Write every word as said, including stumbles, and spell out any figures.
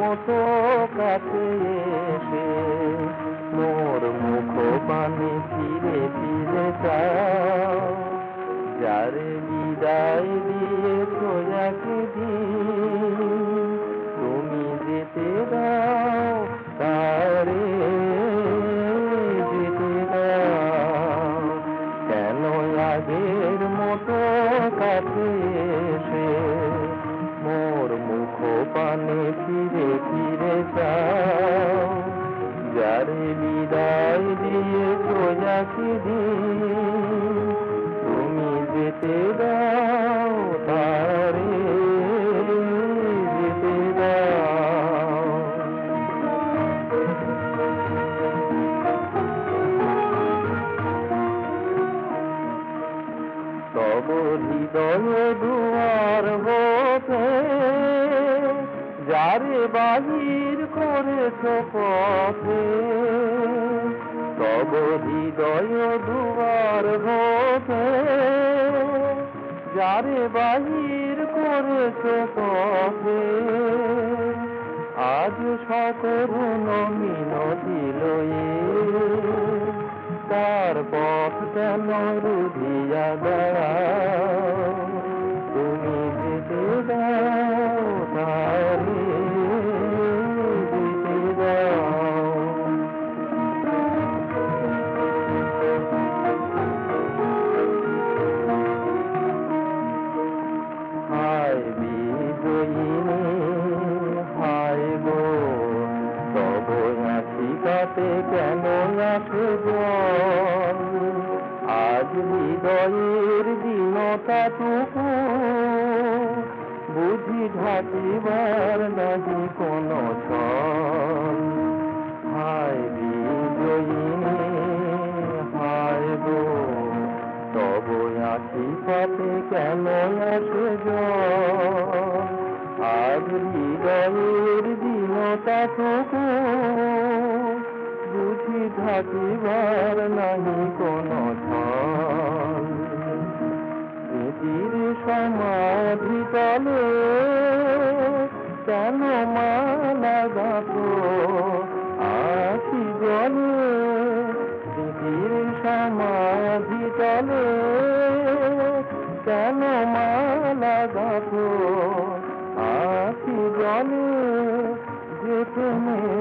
মতো কাছে এসে মোর মুখ পানে ফিরে ফিরে চাও, যারে বিদায় দিয়েছো একদিন তুমি যেতে দাও তারে যেতে দাও। কেন আগের মতো কাছে এসে মোর মুখ পানে ফিরে ফিরে চাও, যারে বিদায় দিয়েছো একদিন তুমি যেতে দাও তারে যেতে দাও। তব হৃদয় দুয়ার হতে যারে বাহির করেছ পথে, তব হৃদয় দুয়ার হতে যারে বাহির করেছ পথে, আজ সকরুণ মিনতি লয়ে তার পথ কেন রুধিয়া দাও, তুমি যেতে দাও তারে যেতে দাও। হায় বিজয়িনী হায় গো, তব আছি কাতে কেন আসে জল, আজ হৃদয়ের দীনতাটুকু বুঝি ঢাকিবার নাহি কোনো ছল। হায় বিজয়িনী হায় গো, তব আছি কাতে কেন আসে জল, আজ হৃদয়ের দীনতাটুকু বুঝি ঢাকিবার নাহি কোনো ছল। স্মৃতির সমাধি তলে কেন মালা গাঁথো আখি জলে, স্মৃতির সমাধি তলে কেন মালা গাঁথো আখি জলে, যে তুমি